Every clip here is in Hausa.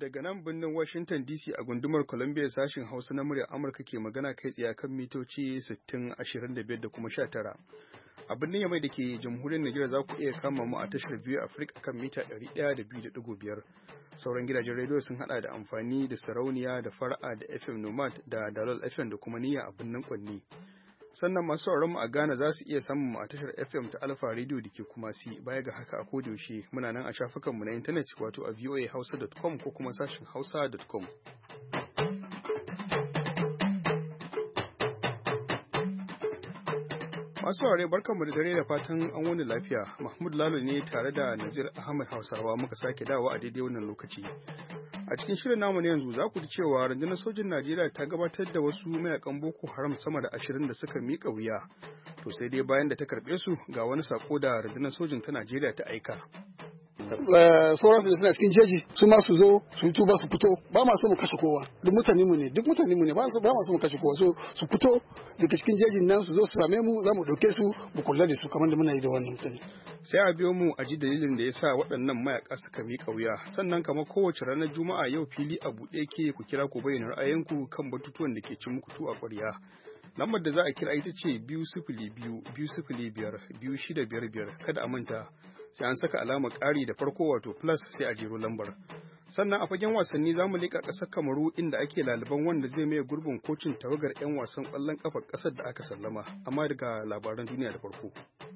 Daga nan birnin Washington DC a gundumar Columbia sashin Hausa na muryar Amurka ke magana kai tsaye kan mitoci 60, 25 da kuma 19. A birnin Yamai da ke jamhuriyar Najeriya za ku iya kama mu a tashar biyu Afirka kan mita 102.5. Sauran gidajen rediyo sun hada da amfani da sarauniya da fara'a da FM Nomad da Dalol FM da kuma niyya a birnin Kwanni. Sannan masu sauraron mu a Ghana za su iya samun mu a tashar FM ta Alpha Radio da ke Kumasi. Baya ga haka a kodayaushe muna nan a shafukanmu na intanet wato a voahausa.com ko kuma sashin hausa.com. Masu saurare barkanmu da dare da fatan an wani lafiya. Mahmud Lalo ne tare da Nazir Ahmad Hausawa muka sake dawo a daidai wannan lokaci. A cikin shirin namu na yanzu za ku ji cewa rundunar sojin Najeriya ta gabatar da wasu mayakan Boko Haram sama da 20 da suka miƙa wuya. To sai dai bayan da ta karɓe su ga wani sako da rundunar sojin ta Najeriya ta aika. Sauran su suna cikin jeji su ma su zo su tuba su fito ba ma so mu kashe kowa duk mutane mu ne ba ma so mu kashe kowa so su fito daga cikin jejin nan su zo su same mu za mu dauke su mu kula da su kamar da muna yi da wannan mutane. Sai a biyo mu a ji dalilin da ya sa waɗannan mayaka suka miƙa wuya sannan kamar kowace ranar Juma'a yau fili a buɗe ke ku kira ku bayyana ra'ayinku kan batutuwan da ke cin muku tu a ƙwarya. Lambar da za a kira ita ce 202-205-2655 kada a manta sai an saka alamar ƙari da farko wato plus sai a jero lambar. Sannan a fagen wasanni za mu leƙa ƙasar Kamaru inda ake laliban wanda zai maye gurbin kocin tawagar 'yan wasan ƙwallon ƙafar ƙasar da aka sallama amma daga labaran duniya da farko.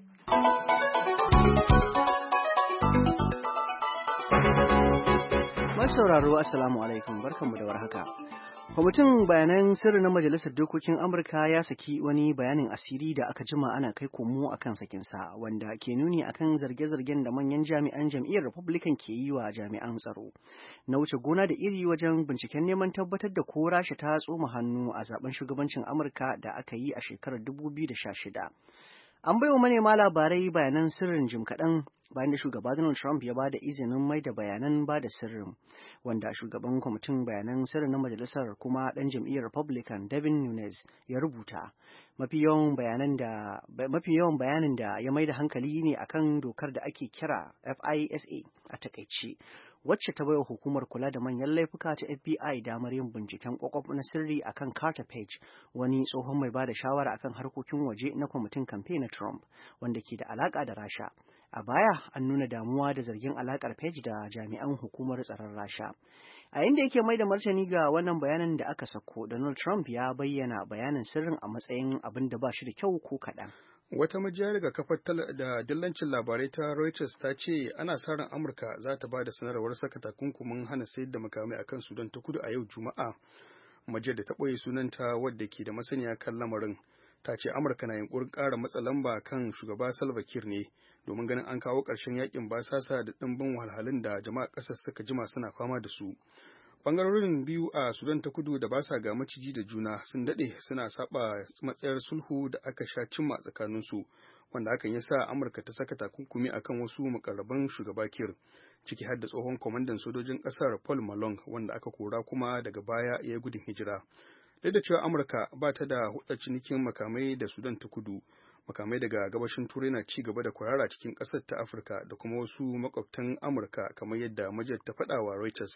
Masu sauraro assalamu alaikum barkanmu da warhaka. Kwamitin bayanan sirri na Majalisar Dokokin Amurka ya saki wani bayanin asiri da aka jima ana kai komo a kan sakinsa wanda ke nuni akan zarge-zargen da manyan jami'an jam'iyyar Republican ke yi wa jami'an tsaro. Na wuce gona da iri wajen binciken neman tabbatar da ko Rasha ta tsoma hannu a zaben shugabancin Amurka da aka yi a shekarar 2016. An baiwa manema labarai bayanan sirrin jim kaɗan bayan da shugaba Donald Trump ya ba da izinin mai da bayanan ba da sirrin, wanda shugaban kwamitin bayanan sirrin na majalisar kuma ɗan jam'iyyar Republican Devin Nunes ya rubuta. Mafi yawan bayanin da ya mai da hankali ne akan dokar da ake kira FISA a takaice, wacce ta baiwa hukumar kula da manyan laifuka ta FBI damar yin binciken kwakwaf na sirri akan Carter Page, wani tsohon mai ba da shawara akan harkokin waje na kwamitin kamfe na Trump, wanda ke da alaka da Rasha. A baya an nuna damuwa da zargin alakar Page da jami'an hukumar tsaron Rasha. A inda yake mai da martani ga wannan bayanin da aka sako, Donald Trump ya bayyana bayanin sirrin a matsayin abin da ba shi da kyau ko kaɗan. Wata majiya daga kafar da dillancin labarai ta Reuters ta ce ana sa ran Amurka za ta ba da sanarwar saka takunkumin hana sayar da makamai akan Sudan ta Kudu a yau Juma'a. Majiyar da ta ɓoye sunanta wadda ke da masaniya kan lamarin ta ce Amurka na yunkurin ƙara matsa lamba kan shugaba Salva Kiir ne domin ganin an kawo ƙarshen yakin basasa da ɗimbin wahalhalun da jama'a ƙasar suka jima suna fama da su. Bangarorin biyu a Sudan ta Kudu da ba sa ga maciji da juna sun daɗe suna saba matsayar sulhu da aka sha cimma tsakaninsu, wanda hakan ya sa Amurka ta saka takunkumi akan wasu mukarraban shugaba Kiir, ciki har da tsohon kwamandan sojojin ƙasar Paul Malong wanda aka kora kuma daga baya ya yi gudun hijira. Duk da cewa Amurka ba ta da hudar cinikin makamai da Sudan ta Kudu, makamai daga gabashin Turai na ci gaba da kwarara cikin ƙasar ta Afirka da kuma wasu makwabtan Amurka kamar yadda majiyar ta faɗa wa Reuters.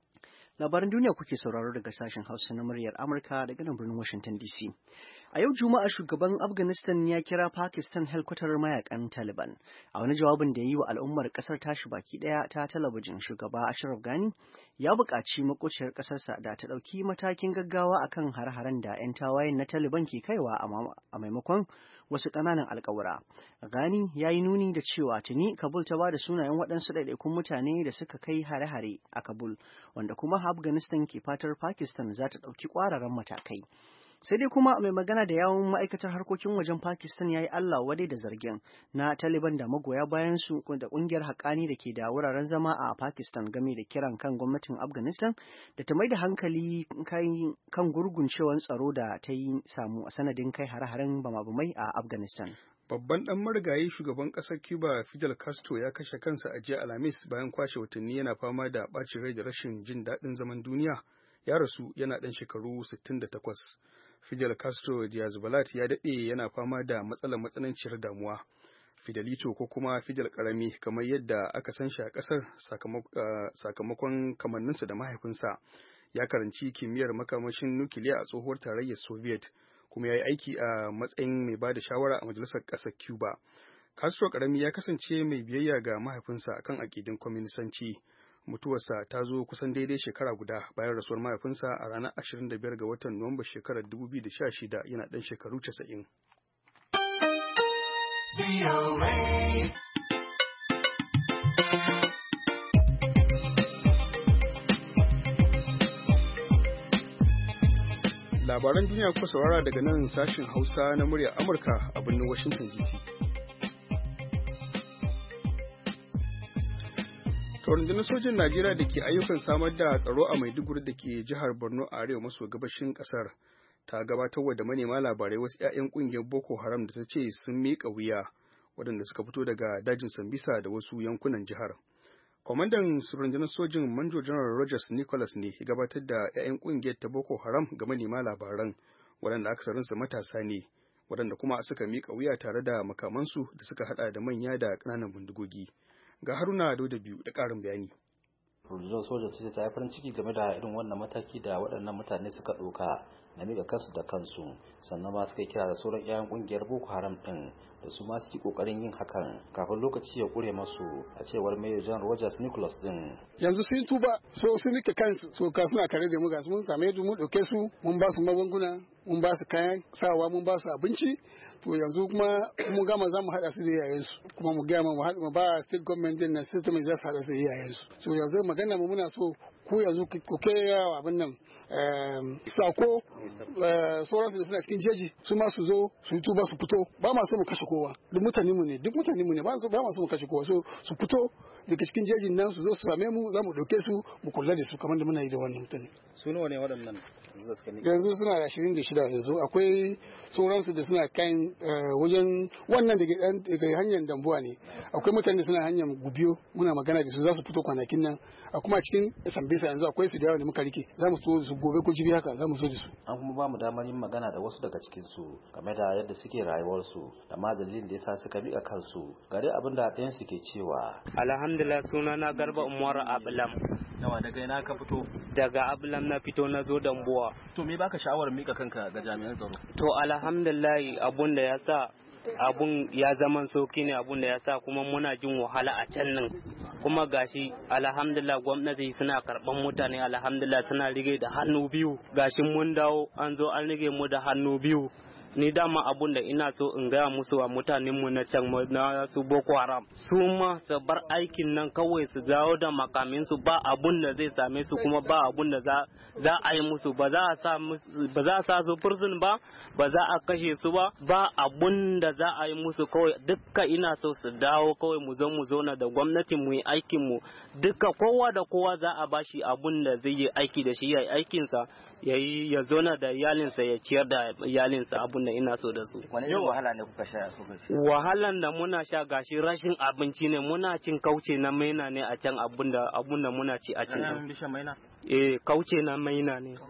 Labaran duniya kuke sauraro daga sashen Hausa na muryar Amurka daga nan birnin Washington DC. A yau Juma'a shugaban Afghanistan ya kira Pakistan helkwatar mayakan Taliban. A wani jawabin da ya yi wa al'ummar kasar tashi baki daya ta talabijin, shugaba Ashraf Ghani ya buƙaci makociyar ƙasarsa da ta ɗauki matakin gaggawa akan hare-haren da 'yan tawayen na Taliban ke kaiwa a maimakon wasu ƙananan alƙawura. Ghani ya yi nuni da cewa tuni Kabul ta ba da sunayen waɗansu ɗaiɗaikun mutane da suka kai hare-hare a Kabul, wanda kuma Afghanistan ke fatar Pakistan za ta ɗauki ƙwararan matakai. Sai dai kuma mai magana da yawun ma'aikatar harkokin wajen Pakistan ya yi Allah wadai da zargin na Taliban da magoya bayan su da ƙungiyar haƙani da ke da wuraren zama a Pakistan game da kiran kan gwamnatin Afghanistan da ta mai da hankali kan gurguncewan tsaro da ta yi samu a sanadin kai hare-haren bama-bamai a Afghanistan. Babban ɗan marigayi shugaban ƙasar Cuba Fidel Castro ya kashe kansa a jiya Alhamis bayan kwashe watanni yana fama da ɓacin rai da rashin jin daɗin zaman duniya. Ya rasu yana ɗan shekaru 68. Fidel Castro Diaz-Balart ya daɗe yana fama da matsananciyar damuwa. Fidelito ko kuma Fidel Karami kamar yadda aka san shi a ƙasar sakamakon kamanninsa da mahaifinsa ya karanci kimiyyar makamashin nukiliya a tsohuwar tarayyar Soviet kuma ya yi aiki a matsayin mai ba da shawara a majalisar ƙasar Cuba. Castro Karami ya kasance mai biyayya ga mahaifinsa akan aƙidin kwaminisanci. Mutuwarsa ta zo kusan daidai shekara guda bayan rasuwar mahaifinsa a ranar 25 ga watan Nuwamba shekarar 2016 yana ɗan shekaru 90. Labaran duniya kuka saurara daga nan sashin Hausa na muryar Amurka a birnin Washington DC. Rundunar sojin Najeriya da ke ayyukan samar da tsaro a Maiduguri da ke jihar Borno a arewa maso gabashin kasar ta gabatar da manema labarai wasu 'ya'yan kungiyar Boko Haram da ta ce sun miƙa wuya waɗanda suka fito daga dajin Sambisa da wasu yankunan jihar. Kwamandan rundunar sojin Manjo General Rogers Nicholas ne ya gabatar da 'ya'yan kungiyar ta Boko Haram ga manema labaran waɗanda aksarinsu matasa ne waɗanda kuma suka miƙa wuya tare da makamansu da suka haɗa da manya da ƙananan bindigogi. Ga Haruna da biyu da ƙarin bayani. Rundunar soja ce ta yi farin ciki game da irin wannan mataki da waɗannan mutane suka ɗauka na miƙa kansu da kansu, sannan ma suka kira da sauran 'ya'yan ƙungiyar Boko Haram ɗin da su ma suke ƙoƙarin yin hakan kafin lokaci ya ƙure masu, a cewar Major General Rogers Nicholas ɗin. Yanzu sun tuba, so sun miƙa kansu, so ka suna tare da mu ga mun same su mun ɗauke su, mun ba su magunguna, mun ba su kayan sawa, mun ba su abinci. To yanzu kuma mun gama za mu haɗa su da iyayensu kuma mu gaya mu ba state government din na system za su haɗa su da iyayensu. So yanzu magana mu muna so ku yanzu ku kai abin nan sako sauransu da suna cikin jeji su ma su zo su yi tuba su fito, ba ma so mu kashe kowa, duk mutane mu ne ba ma so mu kashe kowa, so su fito daga cikin jejin nan su zo su same mu, za mu ɗauke su mu kula da su kamar da muna yi da wannan mutane. Su nawa ne waɗannan? Yanzu suna da 26 yanzu, akwai sauransu da suna kan wajen wannan daga hanyar Dambuwa ne, akwai mutane da suna hanyar Gubiyo, muna magana da su za su fito kwanakin nan, a kuma cikin Sambisa yanzu akwai su da yawa da muka rike, za mu so su gobe ko jibi haka za mu so da su. An kuma ba mu damar yin magana da wasu daga cikin su game da yadda suke rayuwarsu da ma dalilin da yasa suka miƙa kansu, ga dai abin da ɗayan su ke cewa. Alhamdulillah, sunana Garba Umar Ablam. Yawa, daga ina ka fito? Daga Ablam na fito, na zo Dambuwa. To me baka sha'awar mika kanka ga jami'an tsaro? To alhamdulillah, abun da ya sa abun ya zaman sauki ne, abun da ya sa kuma muna jin wahala a can nan, kuma gashi alhamdulillah gwamnati suna karban mutane, alhamdulillah suna rige da hannu biyu, gashi mun dawo an zo an rige mu da hannu biyu. Ni dama abun da ina so in gaya musu wa mutanenmu na can na su Boko Haram, su ma su bar aikin nan kawai su dawo da makamin su, ba abun da zai same su kuma ba abun da za a yi musu, ba za a sa su prison ba za a kashe su ba abun da za a yi musu. Kawai dukka ina so su dawo, kawai mu zo mu zauna da gwamnati mu yi aikin mu, dukka kowa da kowa za a bashi abun da zai yi aiki da shi, ya yi aikinsa, ya zona da iyalinsa, ya ciyar da iyalinsa, abun da ina so da su. Wani irin wahala ne kuka sha? Wahalan da muna sha gashi rashin abinci ne, muna cin kauce na maina ne a can, abun da muna ci a can. Kauce na maina ne.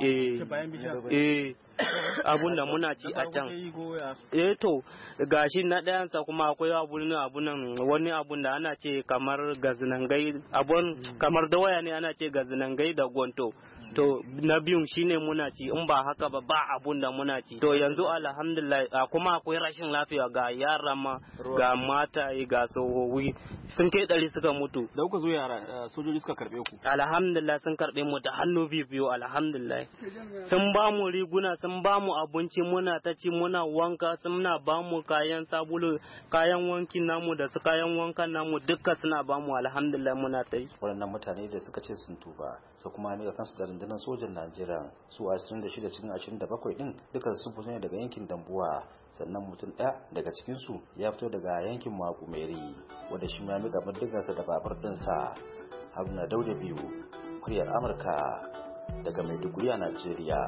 Abun da muna ci a can. To gashi na ɗayansa kuma akwai wani abun da ana ce kamar gazinangai, kamar dawaya ne ana ce gazinangai da gonto. To na biyun shine muna ci, in ba haka ba abun da muna ci. To yanzu alhamdulillah kuma akwai rashin lafiya, ga yara ma, ga mata, ga tsohohi sun kai 100 suka mutu. Da kuka zo yara sojoji suka karbe ku? Alhamdulillah sun karbe mu da hannu biyu, alhamdulillah. Sun ba mu riguna, sun ba mu abinci, muna ta ci, muna wanka, suna ba mu kayan sabulu, kayan wankin namu da su kayan wankan namu duka suna ba mu, alhamdulillah muna ta yi. Waɗannan mutane da suka ce sun tuba sai kuma ne kansu da rundunar sojan Najeriya su 26 cikin 27 din duka sun fito ne daga yankin Dambuwa, sannan mutum ɗaya daga cikin su ya fito daga yankin Makumeri wanda shi ma mika bindigarsa da babur ɗinsa. Haruna Dauda biyu, muryar Amurka daga Maiduguri a Najeriya.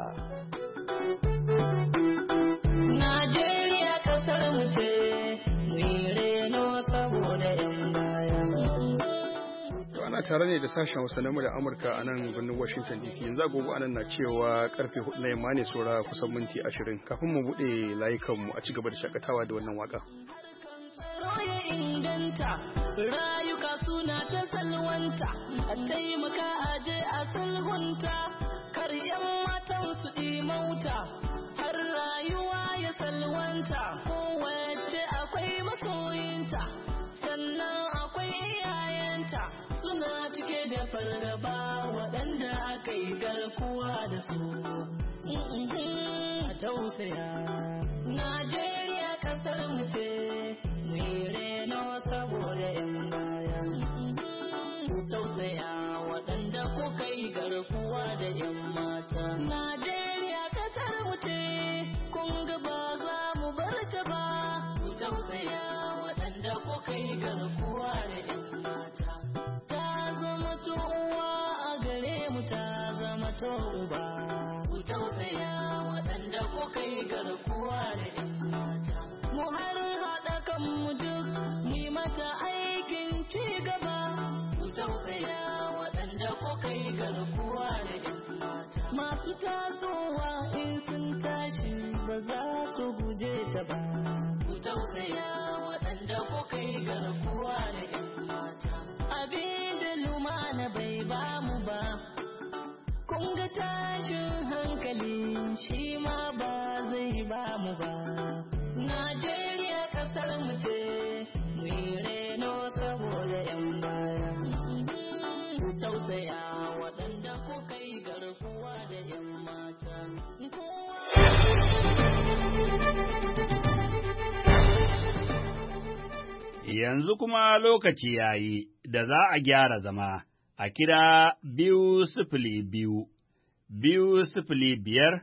Najeriya kasar mu ce, mu reno saboda yan baya. Ana tare ne da sashen Hausa na muryar Amurka a nan birnin Washington DC. Yanzu agogo anan na cewa karfe 4 na yamma ne, saura kusan minti 20 kafin mu bude layukanmu a ci gaba da shakatawa da wannan waka. Tsaro ya inganta, rayuka suna ta salwanta, a taimaka aje a sulhunta, kar 'yan matan su mauta, har rayuwa ya salwanta, kowace akwai masoyinta, sannan akwai iyayenta, suna cike da fargaba waɗanda aka yi garkuwa da su. A tausaya, Najeriya ƙasar mu ce, mu yi reno saboda 'yan baya. Ku tausaya waɗanda kuka yi garkuwa da 'yan mata. Najeriya ƙasar mu ce, kun ga ba za mu bar ta ba. Ku tausaya waɗanda kuka yi garkuwa da 'yan mata. Ta zama uwa a gare mu, ta zama uba. Ku tausaya waɗanda kuka yi garkuwa da 'yan mata. Mu har haɗa kanmu duk, mu mata aikin ci gaba. Ku tausaya waɗanda kuka yi garkuwa da 'yan mata. Masu tasowa in sun tashi ba za su guje ta ba. Ku tausaya waɗanda kuka yi garkuwa da 'yan mata. Abin da lumana bai ba mu ba, kun ga tashin hankali shi ma ba zai ba mu ba. Najeriya ƙasar mu ce, mu yi reno saboda 'yan baya. Ku tausaya waɗanda kuka yi garkuwa da 'yan mata. Yanzu kuma lokaci ya yi da za a gyara zama a kira 202, 205,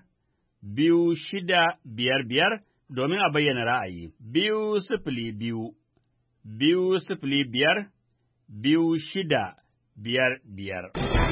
2655 domin a bayyana ra'ayi. 202, 205, 2655.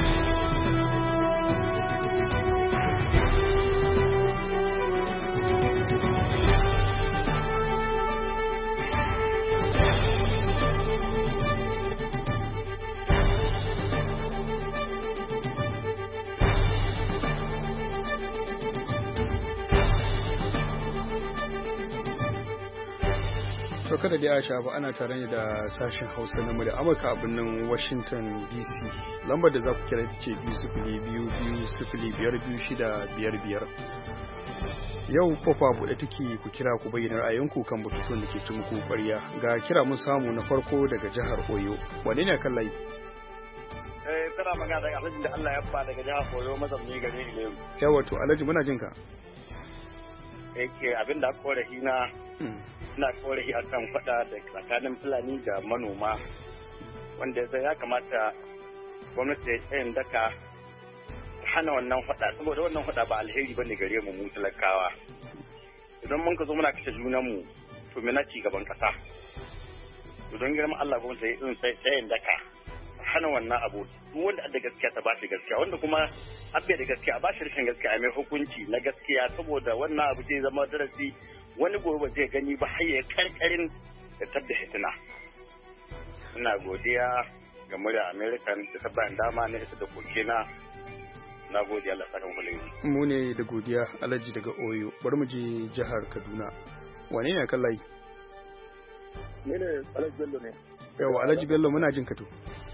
To kada dai a shafa ana tare ne da sashen Hausa na murya Amurka a birnin Washington DC. Lambar da za ku kira ita ce 202-205-2655. Yau kofa buɗe take ku kira ku bayyana ra'ayinku kan batutuwan da ke ci muku ƙwarya. Ga kira mun samu na farko daga jihar Oyo. Wane ne kan layi? Tana magana daga Alhaji da Allah ya fa daga jihar Oyo mazamni gare ni. Yawa to Alhaji muna jin ka. Yake abin da korafi na ina korafi akan faɗa da tsakanin Fulani da manoma, wanda ya kamata gwamnati ya tsayin daka hana wannan faɗa, saboda wannan faɗa ba alheri bane gare mu talakawa. Idan mun ka zo muna kashe junanmu to me na ci gaban ƙasa. Idan girman Allah gwamnati ya tsayin daka hana wannan abu, duk wanda da gaskiya ta bashi gaskiya, wanda kuma abbe da gaskiya a bashi rashin gaskiya a mai hukunci na gaskiya, saboda wannan abu zai zama darasi, wani gobe zai gani ba har ya karkarin da tabda hitina. Ina godiya ga murya American da ta bayan dama na isa da kokena. Na gode Allah sakan kullu. Mu ne da godiya Alhaji daga Oyo. Bari mu je jihar Kaduna. Wane ne kan layi? Ni ne Alhaji Bello ne. Yawa Alhaji Bello muna jin ka to.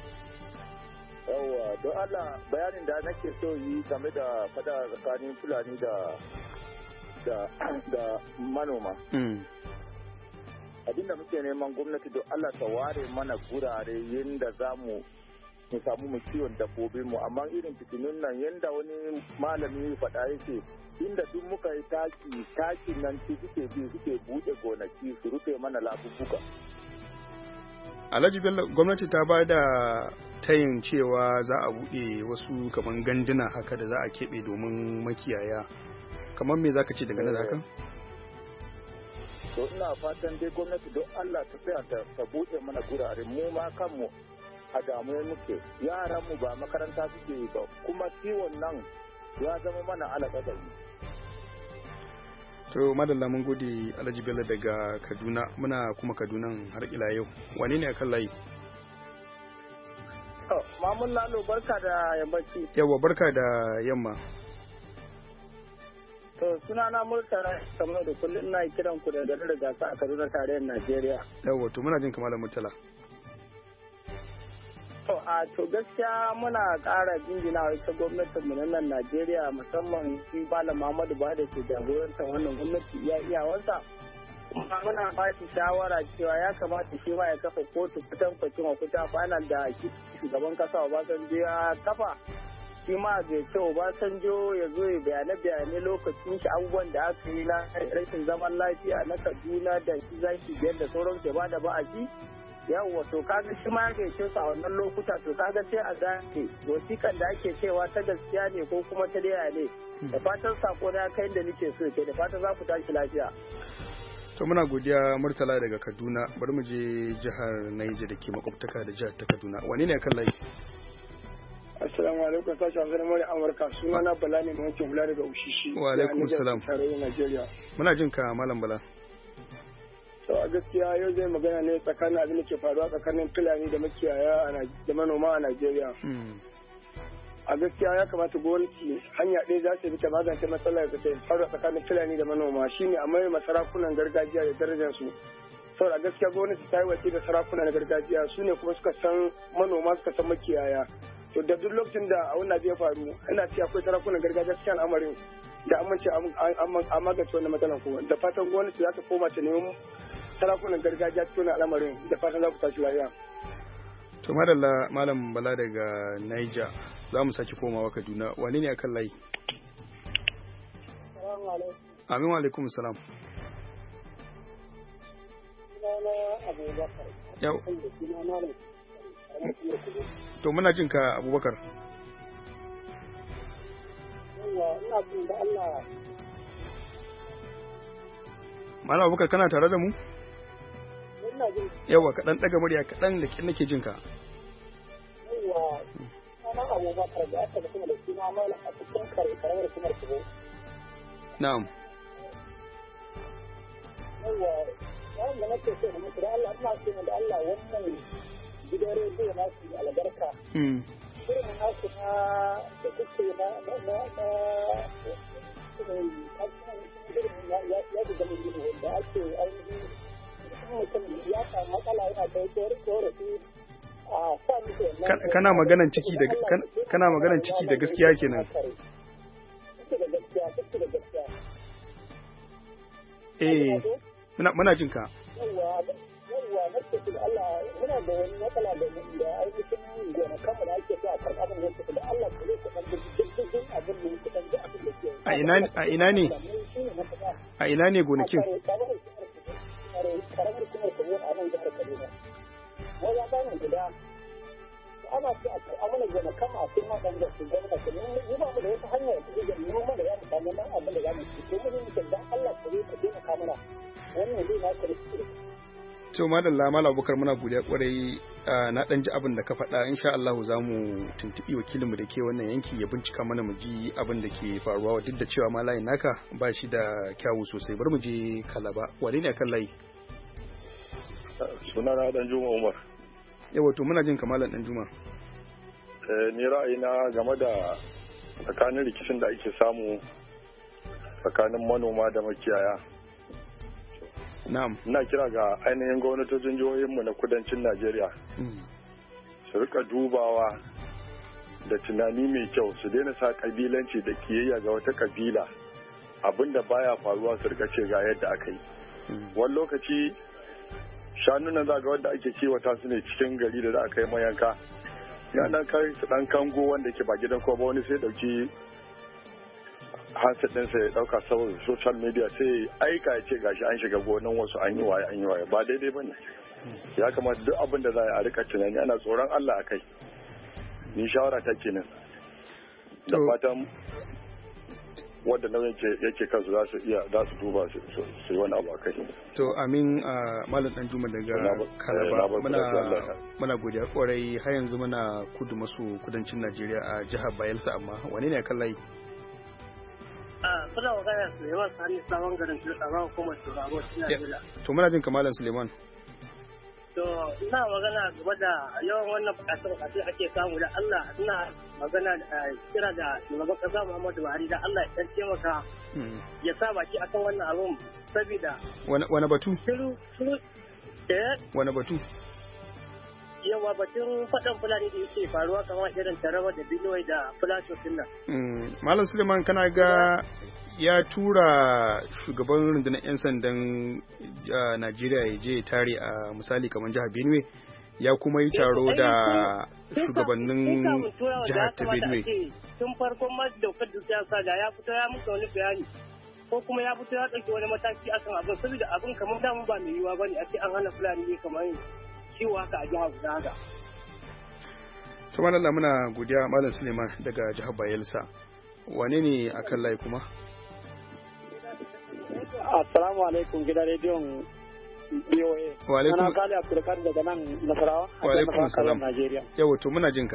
Yawa don Allah bayanin da nake so yi game da fada tsakanin Fulani da manoma. Abinda muke neman gwamnati don Allah ta ware mana gurare yadda za mu samu mu kiwon dabbobin mu, amma irin fitinun nan yadda wani malami faɗa yake, inda duk muka yi takin nan suke buɗe gonaki su rufe mana labubuka. Alhaji Bello, gwamnati ta ba da tayin cewa za a buɗe wasu kaman ganduna haka da za a keɓe domin makiyaya. Kamar me za ka ce daga nan hakan? To ina fatan dai gwamnati don Allah ta tsaya ta buɗe mana gurare, mu ma kanmu a damuwa muke, yaran mu ba makaranta suke yi ba, kuma ciwon nan ya zama mana alaƙaƙari. To madalla mun gode Alhaji Bello daga Kaduna, muna kuma Kadunan har ila yau. Wane ne akan layi? Mamun Lalo barka da yammaci. Yawa barka da yamma. To sunana Murtala kamar da kullum ina kiran ku da garin Gasa a Kaduna tarayyar Najeriya. Yawwa to muna jin kamar Murtala. To gaskiya muna ƙara jinjina ita gwamnatin mu nan Najeriya musamman shi Malam Muhammadu Buhari da ke jagorantar wannan gwamnati iyawarsa. Kuma muna ba shi shawara cewa ya kamata shi ma ya kafa kotu kutankwacin Okuta final da shugaban kasa Obasanjo ya kafa. Shi ma bai ce Obasanjo ya zo ya bayane lokacin shi abubuwan da aka yi na rashin zaman lafiya na Kaduna da shi zaki biyar da sauran da ba da ba a shi. Yawwa to kaga shi ma ya ce a wannan lokuta to kaga sai a gane wasiƙan da ake cewa ta gaskiya ne ko kuma ta daya ne. Da fatan sako na kai da nake so ke da fatan za ku tashi lafiya. To muna godiya Murtala daga Kaduna, bari mu je jihar Niger da ke makwabtaka da jihar ta Kaduna. Wani ne kan layi? Assalamu alaikum, sashi Hamza Mori Amurka, sunana Bala ne mai wancan hula daga Ushishi. Wa alaikum salam. Muna jin ka Malam Bala. To a gaskiya yau zai magana ne tsakanin abin da ke faruwa tsakanin Fulani da makiyaya da manoma a Najeriya. A gaskiya ya kamata gwamnati hanya ɗaya za ta bi ta magance matsalar da ta faru tsakanin Fulani da manoma shine a mai masarakunan gargajiya da darajar su. Saboda gaskiya gwamnati ta yi wasi da sarakunan gargajiya su ne kuma suka san manoma suka san makiyaya. To da duk lokacin da a wannan ya faru ina ce akwai sarakunan gargajiya cikin al'amarin da amince a magance wannan matsalar kuma da fatan gwamnati za ta koma ta nemi sarakunan gargajiya cikin al'amarin da fatan za ku tashi lafiya. To madalla Malam Bala daga Niger za mu sake komawa Kaduna. Wani ne akan layi? Amin wa alaikum salam. Yau. To muna jin ka Abubakar. Malam Abubakar kana tare da mu? Yawa kaɗan ɗaga murya kaɗan da kin nake jin ka. Yawa ana Abubakar da aka kuma da suna Malam a cikin karamar kuma Kibo. Na'am. Yawa wanda nake so da mutu da Allah ina so da Allah wannan gidan rediyo na su albarka. Shirin nasu na da kuke na ya ji zama gido da ake ainihin mutum ya samu matsala yana kai korafi a sa musu wannan. Kana maganan ciki da gaskiya kenan. Muna jin ka. Yawwa na ce da Allah muna da wani matsala da ainihin gonakan mu da ake so a karɓa abin da da Allah ku zai kuɗan da cikin abin da kuɗan da abin da ke. A ina ne? A ina ne gonakin? Karamar kuma Kaduna a nan jihar Kaduna. Wajen bayan guda ana so a karɓa mana gonakan mu a cikin waɗanda su gwamnati mu ba mu da wata hanyar da zai noma da za mu samu nan abin da za mu ci. Domin mu da Allah ku zai taimaka mana. Wannan zai na karɓi. To madalla Malam Abubakar muna godiya kwarai na dan ji abin da ka faɗa insha Allah za mu tuntubi wakilinmu da ke wannan yanki ya bincika mana mu ji abin da ke faruwa duk da cewa ma layin naka ba shi da kyawu sosai bari mu je Kalaba wane ne akan layi sunana Dan Juma Umar yawa to muna jin kamalan Dan Juma ni ra'ayina game da tsakanin rikicin da ake samu tsakanin manoma da makiyaya Na'am. Ina kira ga ainihin gwamnatocin jihohinmu na kudancin Najeriya. Su rika dubawa da tunani mai kyau su daina sa kabilanci da kiyayya ga wata kabila abinda baya faruwa su rika ce ga yadda aka yi. Wani lokaci shanunan zaga wanda ake kiwata su ne cikin gari da aka yi mayanka. Ya dan kai su dan kango wanda ke ba gidan ko ba wani sai dauki handset ɗinsa ya ɗauka saboda social media sai aika ya ce gashi an shiga gonan wasu an yi waye ba daidai ba ne ya kamata duk abin da za a rika tunani ana tsoron Allah a kai ni shawara ta kenan da fatan wadda nauyin yake kansu za su duba su yi wani abu a kai to amin Malam Dan Juma daga Kalaba muna godiya kwarai har yanzu muna kudu maso kudancin Najeriya a jihar Bayelsa amma wani ne kan layi Kuna magana Suleiman Sani sabon garin Turɗa ba hukumar Turɗa cikin Najeriya. To muna jin kamalan Suleiman. To ina magana game da yawan wannan bukace ake samu da Allah ina magana kira da shugaban kasa Muhammadu Buhari da Allah ya taimaka ya sa baki akan wannan abun saboda wani batu? Wani batu? Yawa batun faɗan Fulani da yake faruwa kamar irin Taraba da Benue da Plateau din nan. Malam Suleiman kana ga ya tura shugaban rundunar 'yan sandan Najeriya ya je tare a misali kamar jihar Benue ya kuma yi taro da shugabannin jihar ta Benue. Tun farkon ma daukar dukiya sa da ya fito ya muka wani bayani ko kuma ya fito ya ɗauki wani mataki akan abin saboda abin kamar damu ba mai yiwuwa bane a ce an hana Fulani ne kamar ciwo haka a jihar guda haka. To malalla muna godiya Malam Suleiman daga jihar Bayelsa. Wane ne akan layi kuma? Assalamu alaikum gidan rediyon BOA. Wa alaikum. Ana Gali Abdulkar daga nan Nasarawa. Wa alaikum salam. Najeriya. Yawa to muna jinka.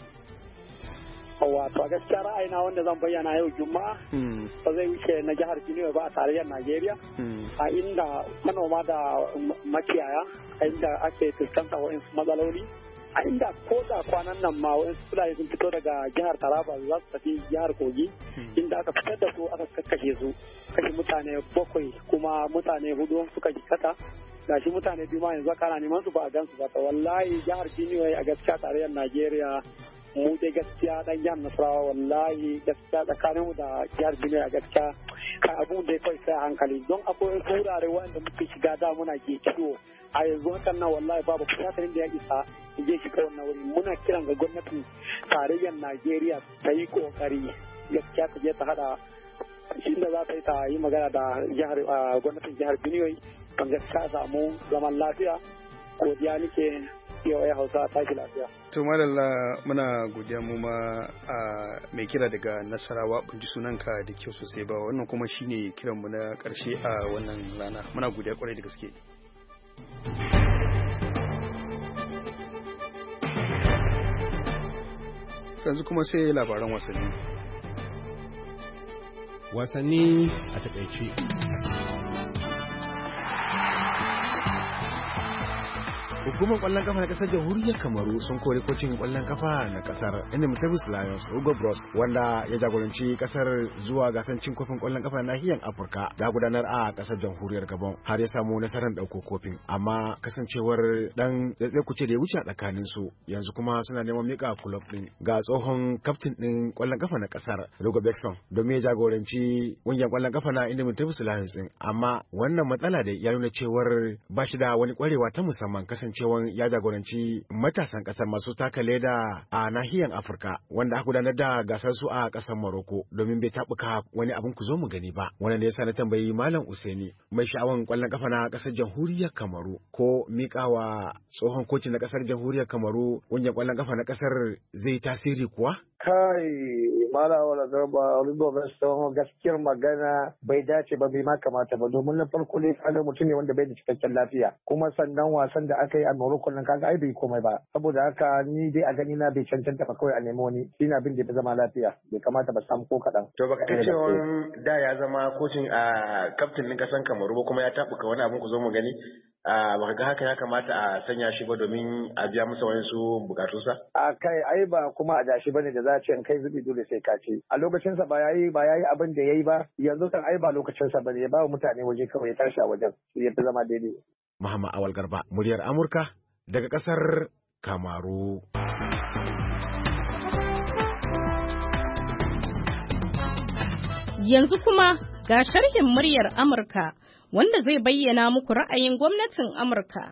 Wato a gaskiya ra'ayina wanda zan bayyana yau Juma'a ba zai wuce na jihar Benue ba a tarayyar Najeriya a inda manoma da makiyaya a inda ake fuskanta wa'insu matsaloli a inda ko da kwanan nan ma wa'insu Fulani sun fito daga jihar Taraba za su tafi jihar Kogi inda aka fitar da su aka kakkashe su kashe mutane 7 kuma mutane 4 suka jikata gashi mutane 2 ma yanzu kana neman su ba a gansu ba wallahi jihar Benue a gaskiya tarayyar Najeriya mu dai gaskiya dan jihar Nasarawa wallahi gaskiya tsakaninmu da jihar Benue a gaskiya kai abun da ya kai sai hankali don akwai wurare wanda muke shiga da muna ke kiwo a yanzu hakan nan wallahi babu fitarin da ya isa je shiga wannan wuri muna kiran ga gwamnatin tarayyar Najeriya ta yi kokari gaskiya ta je ta hada shi da za ta yi ta yi magana da jihar gwamnatin jihar Benue kan gaskiya samu zaman lafiya godiya nake yawai Hausa tashi lafiya. To madalla muna godiya mu ma a mai kira daga Nasarawa ban ji sunanka da kyau sosai ba wannan kuma shine kiran mu na karshe a wannan rana muna godiya kwarai da gaske. Yanzu kuma sai labaran wasanni. Wasanni a takaice. Hukumar kwallon kafa na kasar jamhuriyar Kamaru sun kori kocin kwallon kafa na kasar Indomitables Lions Hugo Bros wanda ya jagoranci kasar zuwa gasar cin kofin kwallon kafa na nahiyar Afirka da gudanar a kasar jamhuriyar Gabon har ya samu nasarar dauko kofin amma kasancewar dan tsatsai kuce da ya wuce a tsakanin su yanzu kuma suna neman mika club din ga tsohon kaftin din kwallon kafa na kasar Hugo Bexon domin ya jagoranci kungiyar kwallon kafa na Indomitables Lions din amma wannan matsala da ya nuna cewar ba shi da wani kwarewa ta musamman kasancewan ya jagoranci matasan kasar masu taka leda a nahiyar Afirka wanda aka gudanar da gasar su a kasar Morocco domin bai tabuka wani abin ku zo mu gani ba wannan ne yasa na tambayi Malam Usaini mai sha'awan kwallon kafa na kasar jamhuriyar Kamaru ko mikawa tsohon kocin na kasar jamhuriyar Kamaru kungiyar kwallon kafa na kasar zai tasiri kuwa kai Malam wala garba Oliver Weston gaskiyar magana bai dace ba bai ma kamata ba domin na farko ne kaga mutum ne wanda bai da cikakken lafiya kuma sannan wasan da aka yi a Morocco nan kaga ai bai komai ba saboda haka ni dai a gani na bai cancanta ba kawai a nemi wani shi na bin da ya zama lafiya bai kamata ba samu ko kaɗan. To baka ta cewa da ya zama kocin a kaftin ɗin ƙasan Kamaru ba kuma ya taɓuka wani abin ku zo mu gani baka ga haka ya kamata a sanya shi ba domin a biya masa wayansu bukatunsa? A kai ai ba kuma a dashi bane da za a ce in kai zubi dole sai ka ce a lokacinsa ba yayi abin da yayi ba yanzu kan ai ba lokacinsa bane ya ba mutane waje kawai ya tashi a wajen ya fi zama daidai. Muhammad Awal Garba, muryar Amurka daga ƙasar Kamaru. Yanzu kuma ga sharhin muryar Amurka wanda zai bayyana muku ra'ayin gwamnatin Amurka.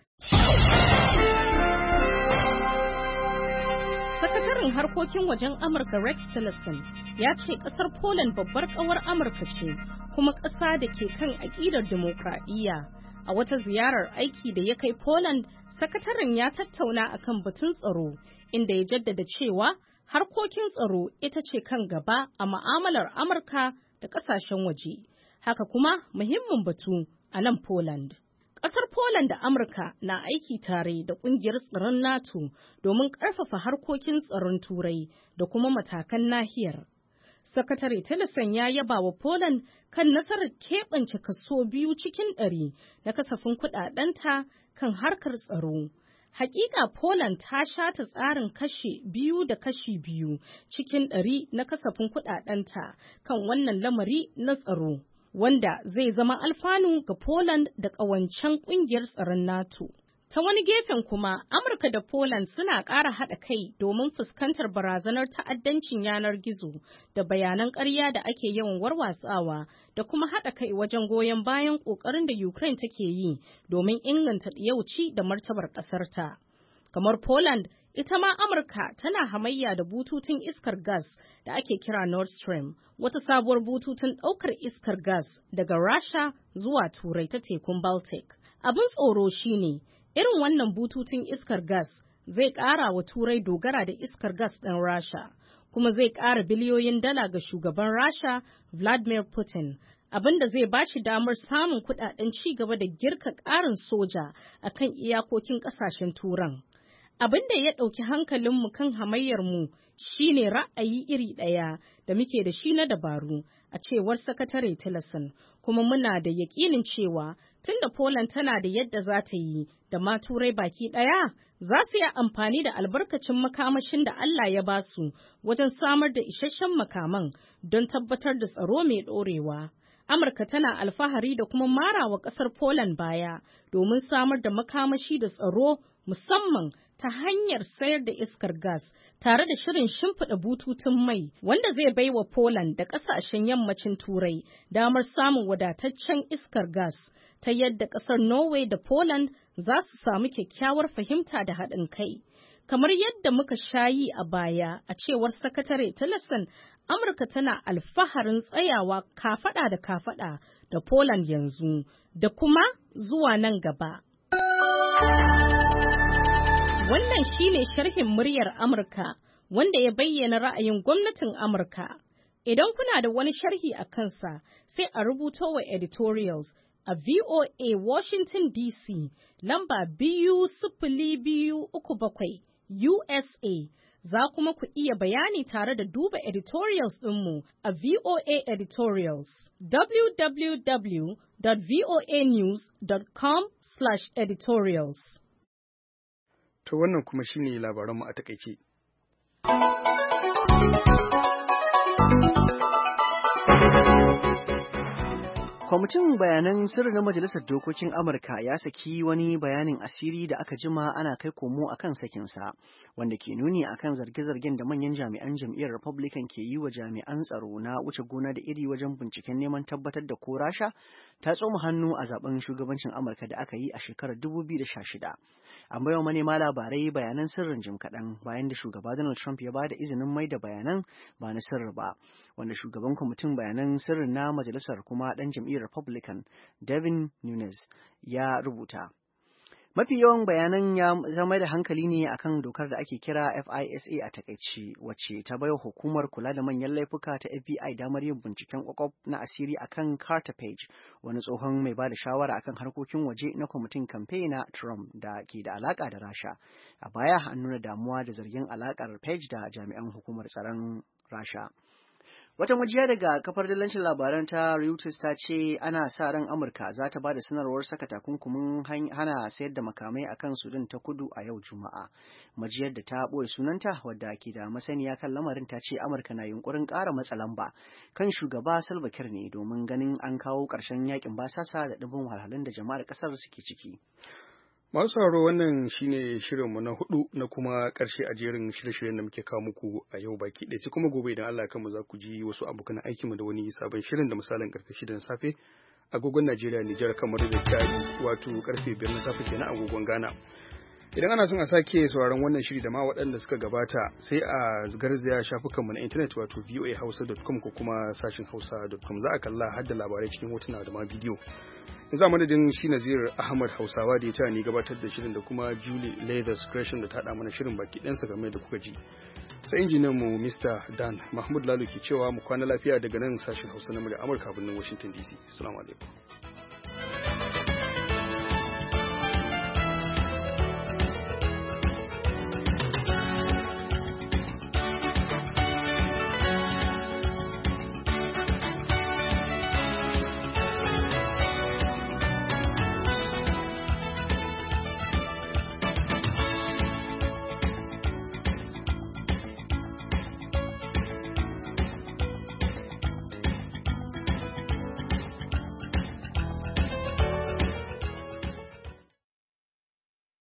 Sakataren harkokin wajen Amurka Rex Tillerson ya ce ƙasar Poland babbar ƙawar Amurka ce kuma ƙasa da ke kan aƙidar dimokuraɗiyya. A wata ziyarar aiki da ya kai Poland, sakataren ya tattauna akan batun tsaro, inda ya jaddada cewa harkokin tsaro ita ce kan gaba a mu'amalar Amurka da ƙasashen waje. Haka kuma muhimmin batu a nan Poland. Ƙasar Poland da Amurka na aiki tare da ƙungiyar tsaron NATO domin ƙarfafa harkokin tsaron Turai da kuma matakan nahiyar. Sakatare Tillerson ya yaba wa Poland kan nasarar keɓance kaso 2 cikin 100 na kasafin kuɗaɗenta kan harkar tsaro. Hakika Poland ta shata tsarin kashe 2 cikin 100 na kasafin kuɗaɗenta kan wannan lamari na tsaro, wanda zai zama alfanu ga Poland da ƙawancen ƙungiyar tsaron NATO. Ta wani gefen kuma, Amurka da Poland suna ƙara haɗa kai domin fuskantar barazanar ta'addancin yanar gizo da bayanan ƙarya da ake yawan warwatsawa da kuma haɗa kai wajen goyon bayan ƙoƙarin da Ukraine take yi domin inganta yauci da martabar ƙasarta. Kamar Poland, ita ma Amurka tana hamayya da bututun iskar gas da ake kira Nord Stream, wata sabuwar bututun ɗaukar iskar gas daga Rasha zuwa Turai ta tekun Baltic. Abin tsoro shine irin wannan bututun iskar gas zai ƙara wa Turai dogara da iskar gas ɗin Rasha, kuma zai ƙara biliyoyin dala ga shugaban Rasha Vladimir Putin, abin da zai ba shi damar samun kuɗaɗen ci gaba da girka ƙarin soja a kan iyakokin ƙasashen Turan. Abin da ya ɗauki hankalinmu kan hamayyarmu shi ne ra'ayi iri ɗaya da muke da shi na dabaru, a cewar Sakatare Tillerson, kuma muna da yaƙinin cewa tunda Poland tana da yadda za ta yi da ma Turai baki ɗaya, za su yi amfani da albarkacin makamashin da Allah ya ba su wajen samar da isasshen makaman don tabbatar da tsaro mai ɗorewa. Amurka tana alfahari da kuma marawa ƙasar Poland baya domin samar da makamashi da tsaro, musamman ta hanyar sayar da iskar gas tare da shirin shimfiɗa bututun mai wanda zai baiwa Poland da ƙasashen yammacin Turai damar samun wadataccen iskar gas, ta yadda ƙasar Norway da Poland za su samu kyakkyawar fahimta da haɗin kai. Kamar yadda muka shayi a baya, a cewar Sakatare Tillerson, Amurka tana alfaharin tsayawa kafaɗa da kafaɗa da Poland yanzu da kuma zuwa nan gaba. Wannan shine sharhin muryar Amurka wanda ya bayyana ra'ayin gwamnatin Amurka. Idan kuna da wani sharhi a kansa, sai a rubuto wa editorials a VOA Washington DC lamba 20237 USA. Za kuma ku iya bayani tare da duba editorials ɗinmu a VOA Editorials, www.voanews.com/editorials. To wannan kuma shine labaranmu a takaice. Kwamitin bayanan sirri na Majalisar Dokokin Amurka ya saki wani bayanin asiri da aka jima ana kai komo a kan sakinsa, wanda ke nuni a kan zarge-zargen da manyan jami'an jam'iyyar Republican ke yi wa jami'an tsaro na wuce gona da iri wajen binciken neman tabbatar da ko Rasha ta tsoma hannu a zaben shugabancin Amurka da aka yi a shekarar 2016. An baiwa manema labarai bayanan sirrin jim kaɗan bayan da shugaba Donald Trump ya ba da izinin mai da bayanan ba na sirri ba, wanda shugaban kwamitin bayanan sirrin na majalisar kuma ɗan jam'iyyar Republican Devin Nunes ya rubuta. Mafi yawan bayanan ya zama da hankali ne akan dokar da ake kira FISA a takaice, wacce ta baiwa hukumar kula da manyan laifuka ta FBI damar yin binciken kwakwaf na asiri akan Carter Page, wani tsohon mai ba da shawara akan harkokin waje na kwamitin kamfe na Trump da ke da alaka da Rasha. A baya an nuna damuwa da zargin alakar Page da jami'an hukumar tsaron Rasha. Wata majiya daga kafar dillancin labaran ta Reuters ta ce ana sa ran Amurka za ta ba da sanarwar saka takunkumin hana sayar da makamai a kan Sudan ta kudu a yau Juma'a. Majiyar da ta ɓoye sunanta wadda ke da masaniya kan lamarin ta ce Amurka na yunkurin ƙara matsa lamba kan shugaba Salva Kiir ne domin ganin an kawo ƙarshen yakin basasa da ɗimbin wahalhalun da jama'ar ƙasar suke ciki. Masu sauraro, wannan shine shirinmu na 4 na kuma ƙarshe a jerin shirye-shiryen da muke kawo muku a yau baki ɗaya, sai kuma gobe idan Allah kanmu za ku ji wasu abokan aikinmu da wani sabon shirin da misalin karfe 6 na safe agogon Najeriya, Nijar, kamar da Chad, wato karfe 5 na safe kenan agogon Ghana. Idan ana son a sake sauraron wannan shiri da ma waɗanda suka gabata, sai a garzaya shafukanmu na intanet wato voahausa.com ko kuma sashin hausa.com. Za a kalla har da labarai cikin hotuna da ma bidiyo. Yanzu a madadin shi Nazir Ahmad Hausawa da ya ta ni gabatar da shirin da kuma Julie Leathers Creation da ta haɗa mana shirin baki ɗansa game da kuka ji. Sai injiniyan mu Mr. Dan Mahmud Lalo ke cewa mu kwana lafiya daga nan sashin Hausa na Amurka birnin Washington DC. Assalamu alaikum.